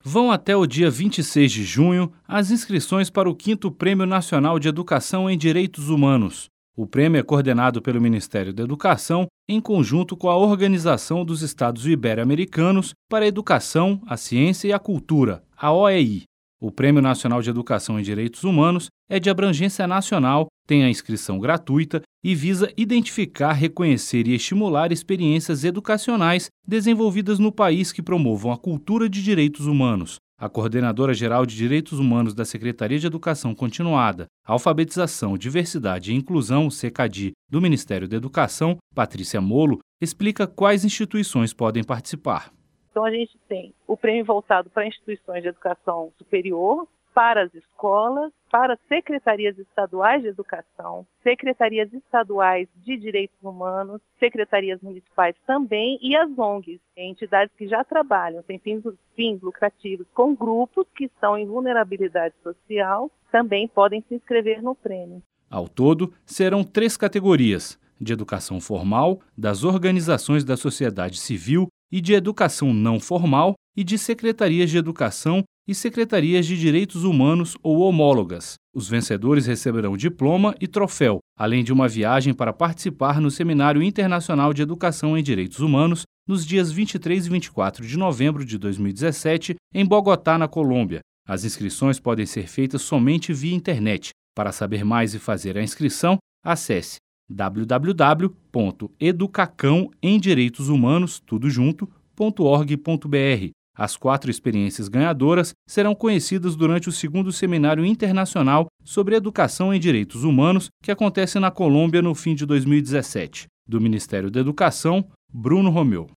Vão até o dia 26 de junho as inscrições para o 5º Prêmio Nacional de Educação em Direitos Humanos. O prêmio é coordenado pelo Ministério da Educação em conjunto com a Organização dos Estados Ibero-Americanos para a Educação, a Ciência e a Cultura, a OEI. O Prêmio Nacional de Educação em Direitos Humanos é de abrangência nacional, tem a inscrição gratuita e visa identificar, reconhecer e estimular experiências educacionais desenvolvidas no país que promovam a cultura de direitos humanos. A coordenadora-geral de Direitos Humanos da Secretaria de Educação Continuada, Alfabetização, Diversidade e Inclusão, SECADI, do Ministério da Educação, Patrícia Molo, explica quais instituições podem participar. Então, a gente tem o prêmio voltado para instituições de educação superior, para as escolas, para secretarias estaduais de educação, secretarias estaduais de direitos humanos, secretarias municipais também e as ONGs, entidades que já trabalham sem fins lucrativos com grupos que estão em vulnerabilidade social, também podem se inscrever no prêmio. Ao todo, serão 3 categorias: de educação formal, das organizações da sociedade civil e de educação não formal e de secretarias de educação e secretarias de direitos humanos ou homólogas. Os vencedores receberão diploma e troféu, além de uma viagem para participar no Seminário Internacional de Educação em Direitos Humanos nos dias 23 e 24 de novembro de 2017, em Bogotá, na Colômbia. As inscrições podem ser feitas somente via internet. Para saber mais e fazer a inscrição, acesse www.educacãoemdireitoshumanos.org.br. As 4 experiências ganhadoras serão conhecidas durante o 2º Seminário Internacional sobre Educação em Direitos Humanos, que acontece na Colômbia no fim de 2017. Do Ministério da Educação, Bruno Romeu.